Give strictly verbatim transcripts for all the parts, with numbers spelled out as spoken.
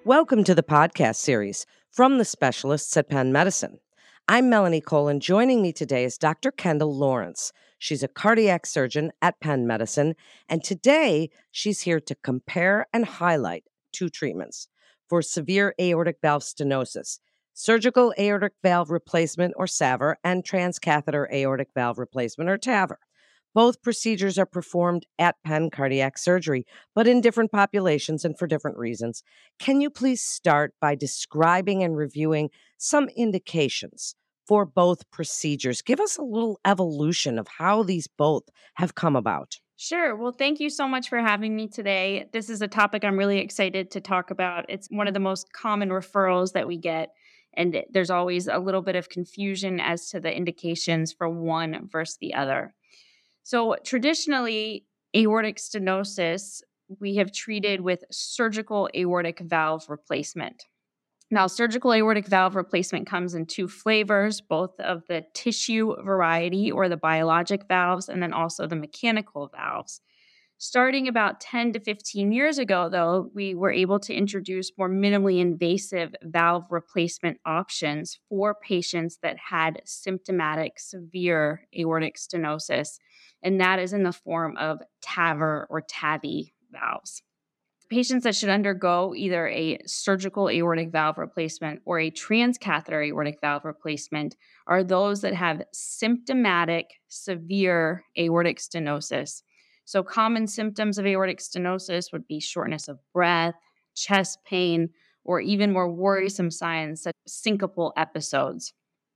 Welcome to the podcast series from the specialists at Penn Medicine. I'm Melanie Cole, and joining me today is Doctor Kendall Lawrence. She's a cardiac surgeon at Penn Medicine, and today she's here to compare and highlight two treatments for severe aortic valve stenosis: surgical aortic valve replacement, or S A V R, and transcatheter aortic valve replacement, or T A V R. Both procedures are performed at Penn Cardiac Surgery, but in different populations and for different reasons. Can you please start by describing and reviewing some indications for both procedures? Give us a little evolution of how these both have come about. Sure. Well, thank you so much for having me today. This is a topic I'm really excited to talk about. It's one of the most common referrals that we get, and it- there's always a little bit of confusion as to the indications for one versus the other. So, traditionally, aortic stenosis we have treated with surgical aortic valve replacement. Now, surgical aortic valve replacement comes in two flavors, both of the tissue variety or the biologic valves, and then also the mechanical valves. Starting about ten to fifteen years ago, though, we were able to introduce more minimally invasive valve replacement options for patients that had symptomatic severe aortic stenosis, and that is in the form of T A V R or T A V I valves. Patients that should undergo either a surgical aortic valve replacement or a transcatheter aortic valve replacement are those that have symptomatic severe aortic stenosis. So common symptoms of aortic stenosis would be shortness of breath, chest pain, or even more worrisome signs such as syncopal episodes.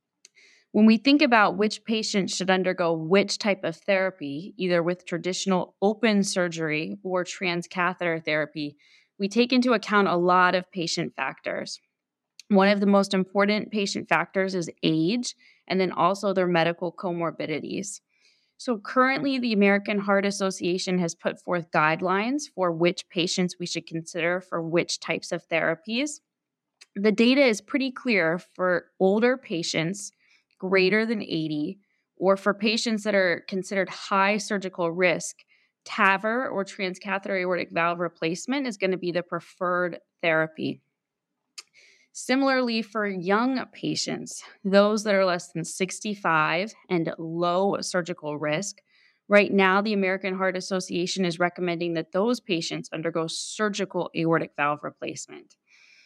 When we think about which patients should undergo which type of therapy, either with traditional open surgery or transcatheter therapy, we take into account a lot of patient factors. One of the most important patient factors is age, and then also their medical comorbidities. So currently, the American Heart Association has put forth guidelines for which patients we should consider for which types of therapies. The data is pretty clear for older patients greater than eighty, or for patients that are considered high surgical risk. T A V R or transcatheter aortic valve replacement is going to be the preferred therapy. Similarly, for young patients, those that are less than sixty-five and low surgical risk, right now the American Heart Association is recommending that those patients undergo surgical aortic valve replacement.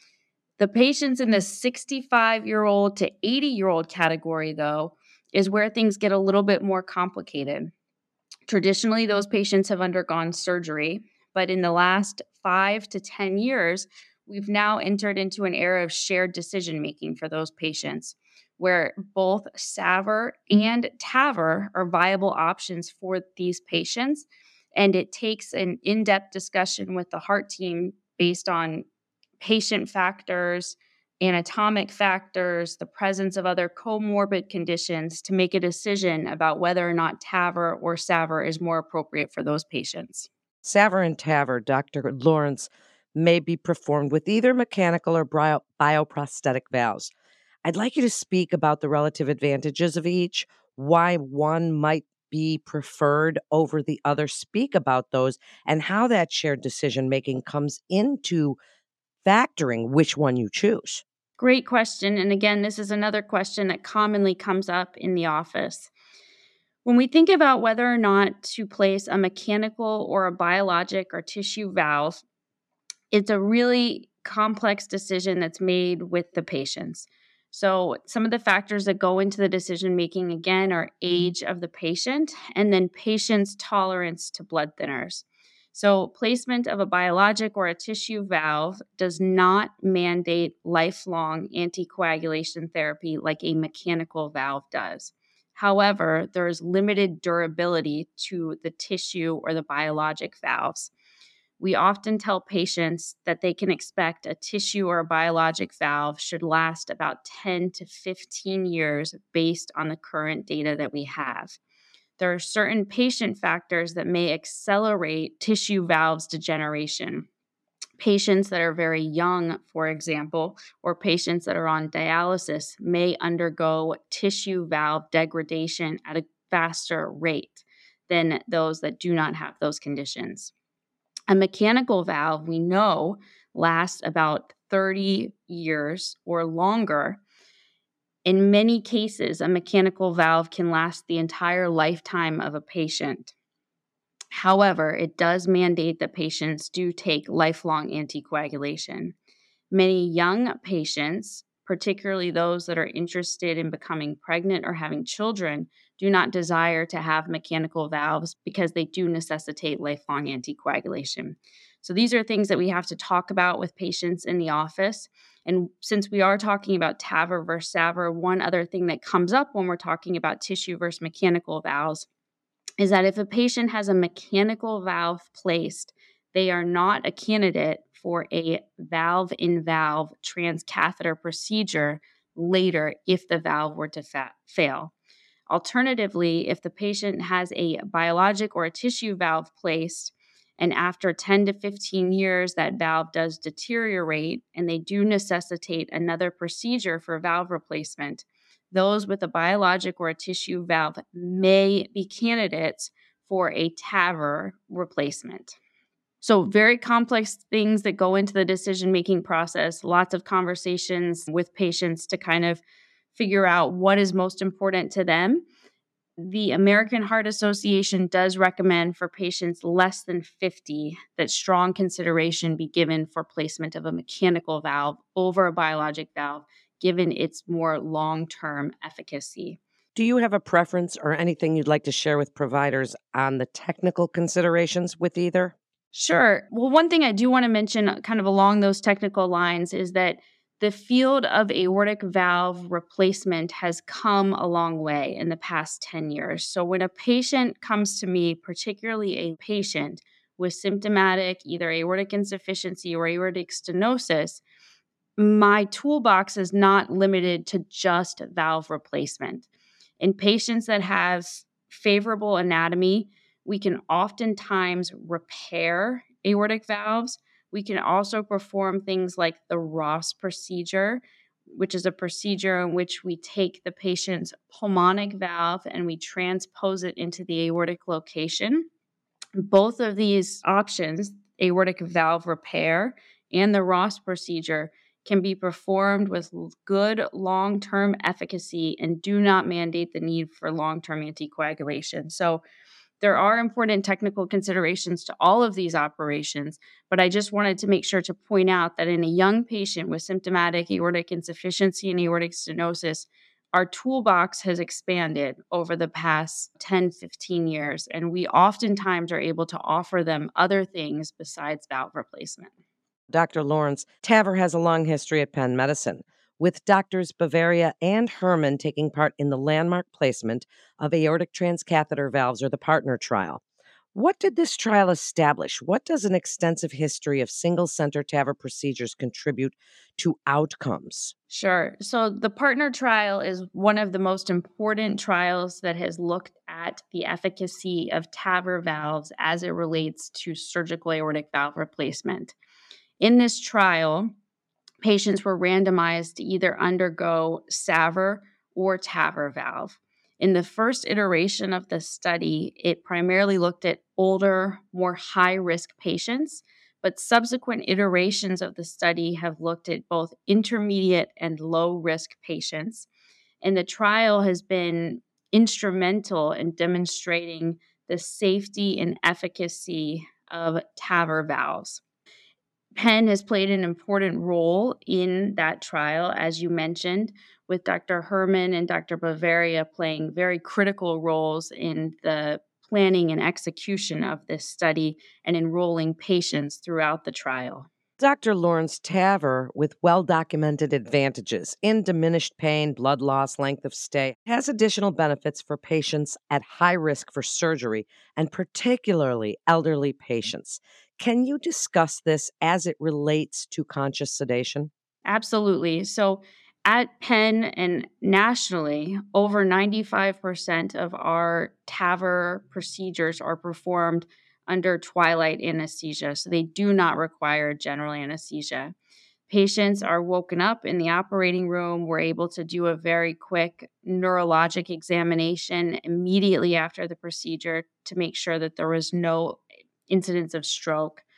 The patients in the sixty-five-year-old to eighty-year-old category, though, is where things get a little bit more complicated. Traditionally, those patients have undergone surgery, but in the last five to ten years, we've now entered into an era of shared decision-making for those patients, where both S A V R and T A V R are viable options for these patients, and it takes an in-depth discussion with the heart team based on patient factors, anatomic factors, the presence of other comorbid conditions to make a decision about whether or not T A V R or S A V R is more appropriate for those patients. S A V R and T A V R, Doctor Lawrence, may be performed with either mechanical or bio- bioprosthetic valves. I'd like you to speak about the relative advantages of each, why one might be preferred over the other. Speak about those and how that shared decision making comes into factoring which one you choose. Great question. And again, this is another question that commonly comes up in the office. When we think about whether or not to place a mechanical or a biologic or tissue valve, it's a really complex decision that's made with the patients. So some of the factors that go into the decision making, again, are age of the patient and then patient's tolerance to blood thinners. So placement of a biologic or a tissue valve does not mandate lifelong anticoagulation therapy like a mechanical valve does. However, there is limited durability to the tissue or the biologic valves. We often tell patients that they can expect a tissue or a biologic valve should last about ten to fifteen years based on the current data that we have. There are certain patient factors that may accelerate tissue valves degeneration. Patients that are very young, for example, or patients that are on dialysis may undergo tissue valve degradation at a faster rate than those that do not have those conditions. A mechanical valve, we know, lasts about thirty years or longer. In many cases, a mechanical valve can last the entire lifetime of a patient. However, it does mandate that patients do take lifelong anticoagulation. Many young patients, particularly those that are interested in becoming pregnant or having children, do not desire to have mechanical valves because they do necessitate lifelong anticoagulation. So these are things that we have to talk about with patients in the office. And since we are talking about T A V R versus S A V R, one other thing that comes up when we're talking about tissue versus mechanical valves is that if a patient has a mechanical valve placed, they are not a candidate for a valve-in-valve transcatheter procedure later if the valve were to fa- fail. Alternatively, if the patient has a biologic or a tissue valve placed, and after ten to fifteen years, that valve does deteriorate and they do necessitate another procedure for valve replacement, those with a biologic or a tissue valve may be candidates for a T A V R replacement. So very complex things that go into the decision-making process, lots of conversations with patients to kind of figure out what is most important to them. The American Heart Association does recommend for patients less than fifty that strong consideration be given for placement of a mechanical valve over a biologic valve, given its more long-term efficacy. Do you have a preference or anything you'd like to share with providers on the technical considerations with either? Sure. Well, one thing I do want to mention, uh, kind of along those technical lines, is that the field of aortic valve replacement has come a long way in the past ten years. So when a patient comes to me, particularly a patient with symptomatic either aortic insufficiency or aortic stenosis, my toolbox is not limited to just valve replacement. In patients that have favorable anatomy, we can oftentimes repair aortic valves. We can also perform things like the Ross procedure, which is a procedure in which we take the patient's pulmonic valve and we transpose it into the aortic location. Both of these options, aortic valve repair and the Ross procedure, can be performed with good long-term efficacy and do not mandate the need for long-term anticoagulation. So there are important technical considerations to all of these operations, but I just wanted to make sure to point out that in a young patient with symptomatic aortic insufficiency and aortic stenosis, our toolbox has expanded over the past ten, fifteen years, and we oftentimes are able to offer them other things besides valve replacement. Doctor Lawrence, T A V R has a long history at Penn Medicine, with doctors Bavaria and Herman taking part in the landmark placement of aortic transcatheter valves or the PARTNER trial. What did this trial establish? What does an extensive history of single-center T A V R procedures contribute to outcomes? Sure. So the PARTNER trial is one of the most important trials that has looked at the efficacy of T A V R valves as it relates to surgical aortic valve replacement. In this trial, patients were randomized to either undergo S A V R or T A V R valve. In the first iteration of the study, it primarily looked at older, more high-risk patients, but subsequent iterations of the study have looked at both intermediate and low-risk patients. And the trial has been instrumental in demonstrating the safety and efficacy of T A V R valves. Penn has played an important role in that trial, as you mentioned, with Doctor Herman and Doctor Bavaria playing very critical roles in the planning and execution of this study and enrolling patients throughout the trial. Doctor Lawrence, T A V R, with well-documented advantages in diminished pain, blood loss, length of stay, has additional benefits for patients at high risk for surgery, and particularly elderly patients. Can you discuss this as it relates to conscious sedation? Absolutely. So at Penn and nationally, over ninety-five percent of our T A V R procedures are performed under twilight anesthesia, so they do not require general anesthesia. Patients are woken up in the operating room. We're able to do a very quick neurologic examination immediately after the procedure to make sure that there was no incidence of stroke.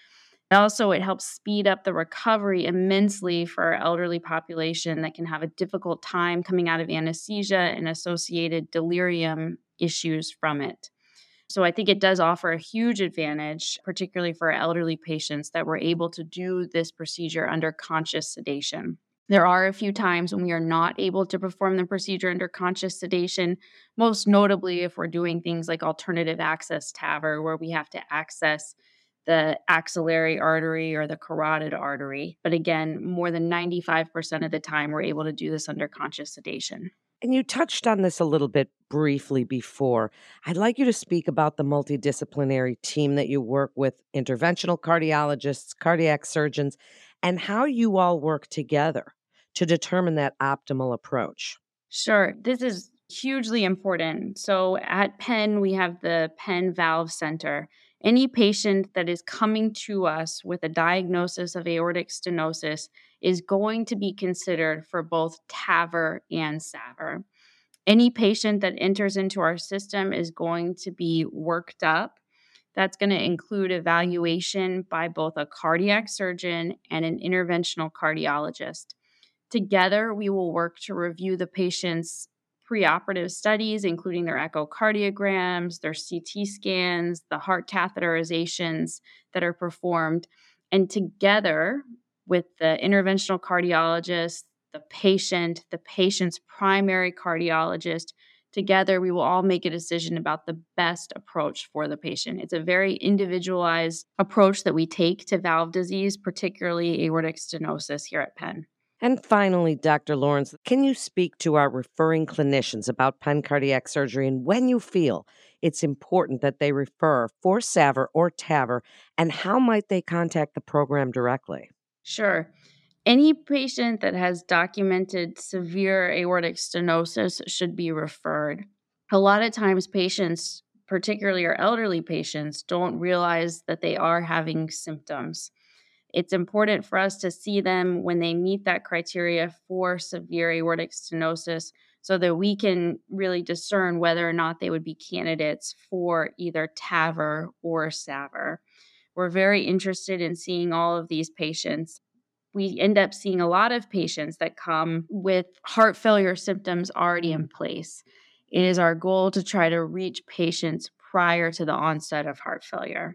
Also, it helps speed up the recovery immensely for our elderly population that can have a difficult time coming out of anesthesia and associated delirium issues from it. So I think it does offer a huge advantage, particularly for our elderly patients, that we're able to do this procedure under conscious sedation. There are a few times when we are not able to perform the procedure under conscious sedation, most notably if we're doing things like alternative access T A V R, where we have to access the axillary artery or the carotid artery. But again, more than ninety-five percent of the time, we're able to do this under conscious sedation. And you touched on this a little bit briefly before. I'd like you to speak about the multidisciplinary team that you work with, interventional cardiologists, cardiac surgeons, and how you all work together to determine that optimal approach. Sure. This is hugely important. So at Penn, we have the Penn Valve Center. Any patient that is coming to us with a diagnosis of aortic stenosis is going to be considered for both T A V R and S A V R. Any patient that enters into our system is going to be worked up. That's going to include evaluation by both a cardiac surgeon and an interventional cardiologist. Together, we will work to review the patient's preoperative studies, including their echocardiograms, their C T scans, the heart catheterizations that are performed. And together with the interventional cardiologist, the patient, the patient's primary cardiologist, together we will all make a decision about the best approach for the patient. It's a very individualized approach that we take to valve disease, particularly aortic stenosis here at Penn. And finally, Doctor Lawrence, can you speak to our referring clinicians about Penn Cardiac Surgery and when you feel it's important that they refer for S A V R or T A V R, and how might they contact the program directly? Sure. Any patient that has documented severe aortic stenosis should be referred. A lot of times patients, particularly our elderly patients, don't realize that they are having symptoms. It's important for us to see them when they meet that criteria for severe aortic stenosis so that we can really discern whether or not they would be candidates for either T A V R or S A V R. We're very interested in seeing all of these patients. We end up seeing a lot of patients that come with heart failure symptoms already in place. It is our goal to try to reach patients prior to the onset of heart failure.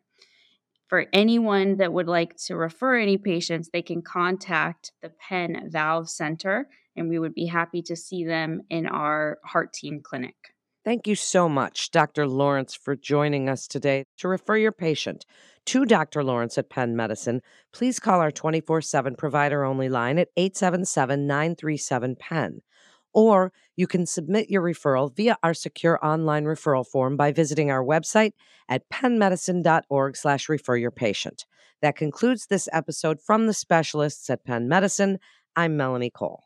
For anyone that would like to refer any patients, they can contact the Penn Valve Center, and we would be happy to see them in our heart team clinic. Thank you so much, Doctor Lawrence, for joining us today. To refer your patient to Doctor Lawrence at Penn Medicine, please call our twenty-four seven provider-only line at eight seven seven, nine three seven, P E N. Or you can submit your referral via our secure online referral form by visiting our website at pennmedicine.org slash refer your patient. That concludes this episode from the specialists at Penn Medicine. I'm Melanie Cole.